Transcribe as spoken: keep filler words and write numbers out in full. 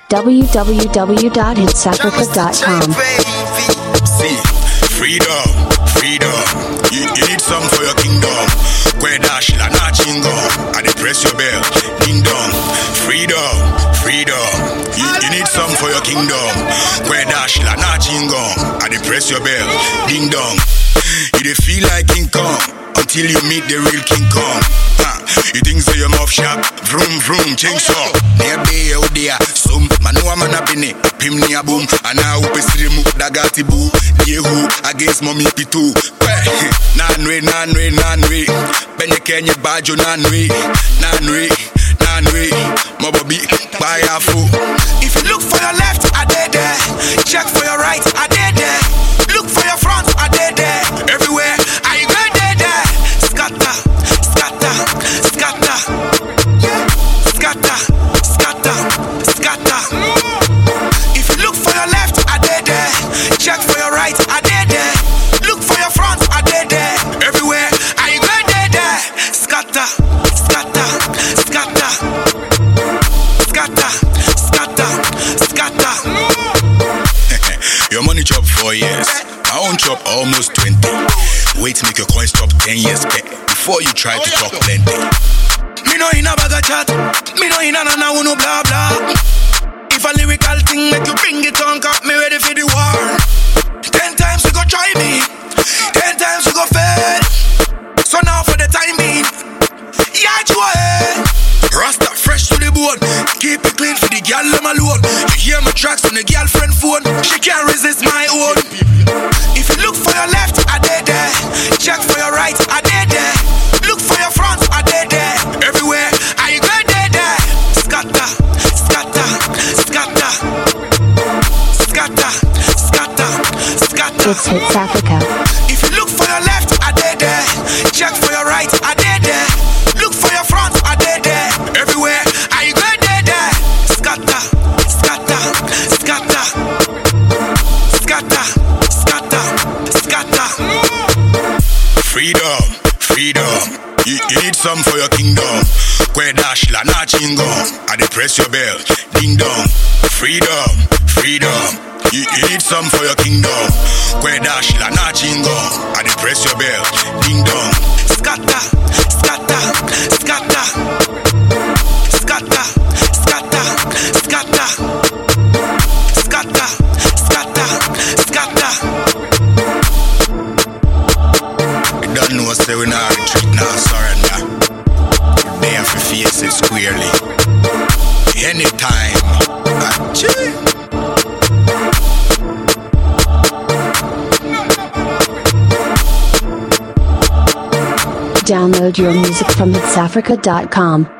w w w dot hits africa dot com. See, freedom, freedom. You, you need some for your kingdom. Kwe dash la na chingo. I dey press your bell, ding dong. Freedom, freedom. You, you need some for your kingdom. Kwe dash la na chingo. I dey press your bell, ding dong. You dey feel like King Kong until you meet the real King Kong. Huh. You think so your mouth sharp, vroom vroom, change so. Near bay out there, some manua manabine, pim near boom, and now pesrimu dagati boo, yehu against mommy pitu. Nanwe, nanwe, nanwe, benye kenye bajo nanwe, nanwe, nanwe, mobobi, bayafu. If you look for your left, I did there. Check for your right, I did there. Look for your front, I did there. Everywhere, I go there, there. Scatter, scatter, scatter, scatter, scatter, scatter. If you look for your left, I did there. Check for your right, I did there. Look for your front, I did there. Everywhere, I go there, there. Scatter, scatter, scatter, scatter, scatter, scatter. Your money chop four years, I own chop almost twenty. Wait to make your coin stop ten years back before you try to talk plenty. Me no in a bag of chat, me no in a na no blah blah. If a lyrical thing make you bring it on, cut me ready for the war. Ten times you go try me, ten times you go fail. So now for the time being, yeah you are. Rasta fresh to the bone, keep it clean for the girl them alone. You hear my tracks on the girlfriend phone, she can't resist my own. If you look for your left, I did there. Check for your right, I did there. Look for your front, I did there. Everywhere, I go there, there. Scatter, scatter, scatter, scatter, scatter, scatter. It's Hits Africa. If you look for your left, I did there. Check for your right, I did there. Look for your front, I did there. Everywhere, I go there, there. Scatter, scatter, scatter, scatter, scatter, scatter. Freedom, freedom. You, you need some for your kingdom. Kwe dash la na chingo. I dey press your bell, ding dong. Freedom, freedom. You, you need some for your kingdom. Kwe dash la na chingo. I dey press your bell, ding dong. Scatter, scatter, scatter, scatter, scatter, scatter, scatter, scatter, scatter. You don't know say we not retreat, now surrender. They have to face it squarely. Anytime. Achoo. Download your music from hits africa dot com.